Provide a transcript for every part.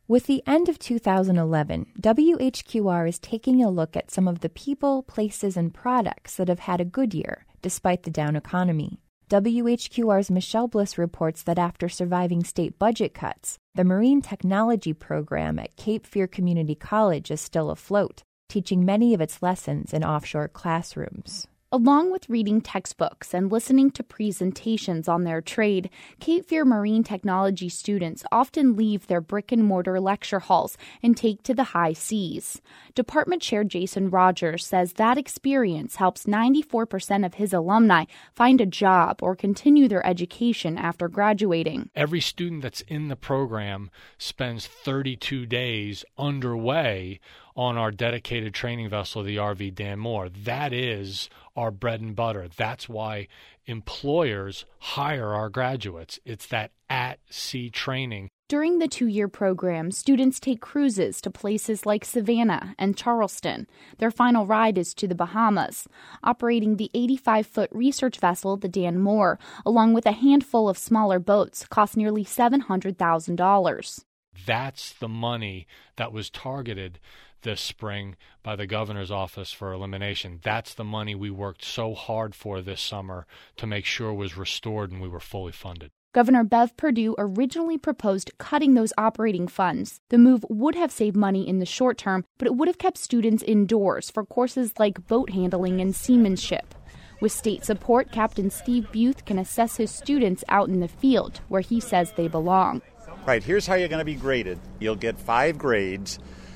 With the end of 2011, WHQR is taking a look at some of the people, places, and products that have had a good year, despite the down economy. WHQR's Michelle Bliss reports that after surviving state budget cuts, the Marine Technology program at Cape Fear Community College is still afloat, teaching many of its lessons in offshore classrooms. Along with reading textbooks and listening to presentations on their trade, Cape Fear Marine Technology students often leave their brick-and-mortar lecture halls and take to the high seas. Department Chair Jason Rogers says that experience helps 94% of his alumni find a job or continue their education after graduating. Every student that's in the program spends 32 days underway on our dedicated training vessel, the RV Dan Moore. That is our bread and butter. That's why employers hire our graduates. It's that at-sea training. During the 2-year program, students take cruises to places like Savannah and Charleston. Their final ride is to the Bahamas, operating the 85-foot research vessel, the Dan Moore, along with a handful of smaller boats, cost nearly $700,000. That's the money that was targeted this spring by the governor's office for elimination. That's the money we worked so hard for this summer to make sure was restored and we were fully funded. Governor Bev Perdue originally proposed cutting those operating funds. The move would have saved money in the short term, but it would have kept students indoors for courses like boat handling and seamanship. With state support, Captain Steve Buth can assess his students out in the field, where he says they belong. Right, here's how you're going to be graded. You'll get 5 grades.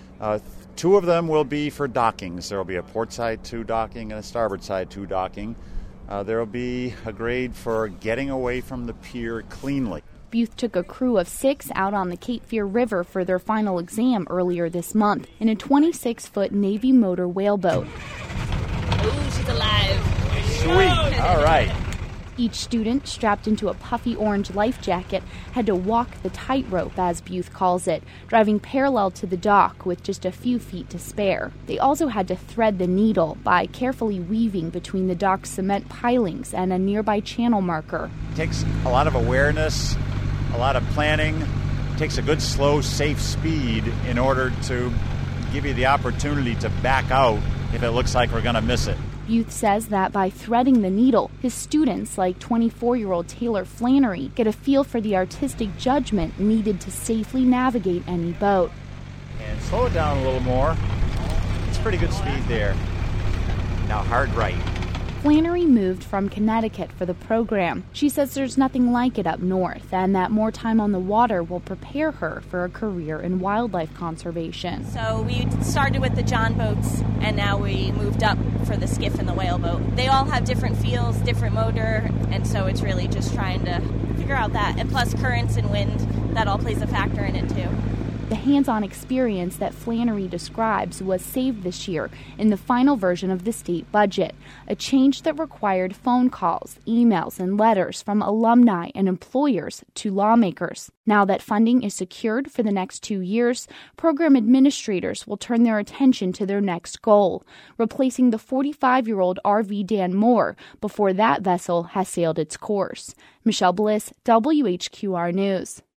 2 of them will be for dockings. There will be a port side 2 docking and a starboard side 2 docking. There will be a grade for getting away from the pier cleanly. Buth took a crew of 6 out on the Cape Fear River for their final exam earlier this month in a 26-foot Navy motor whaleboat. Ooh, she's alive. Sweet. All right. Each student, strapped into a puffy orange life jacket, had to walk the tightrope, as Buth calls it, driving parallel to the dock with just a few feet to spare. They also had to thread the needle by carefully weaving between the dock's cement pilings and a nearby channel marker. It takes a lot of awareness, a lot of planning. It takes a good, slow, safe speed in order to give you the opportunity to back out if it looks like we're going to miss it. Buth says that by threading the needle, his students, like 24-year-old Taylor Flannery, get a feel for the artistic judgment needed to safely navigate any boat. And slow it down a little more. It's pretty good speed there. Now hard right. Flannery moved from Connecticut for the program. She says there's nothing like it up north and that more time on the water will prepare her for a career in wildlife conservation. So we started with the John boats, and now we moved up for the skiff and the whaleboat. They all have different feels, different motor, and so it's really just trying to figure out that. And plus currents and wind, that all plays a factor in it too. The hands-on experience that Flannery describes was saved this year in the final version of the state budget, a change that required phone calls, emails, and letters from alumni and employers to lawmakers. Now that funding is secured for the next 2 years, program administrators will turn their attention to their next goal, replacing the 45-year-old RV Dan Moore before that vessel has sailed its course. Michelle Bliss, WHQR News.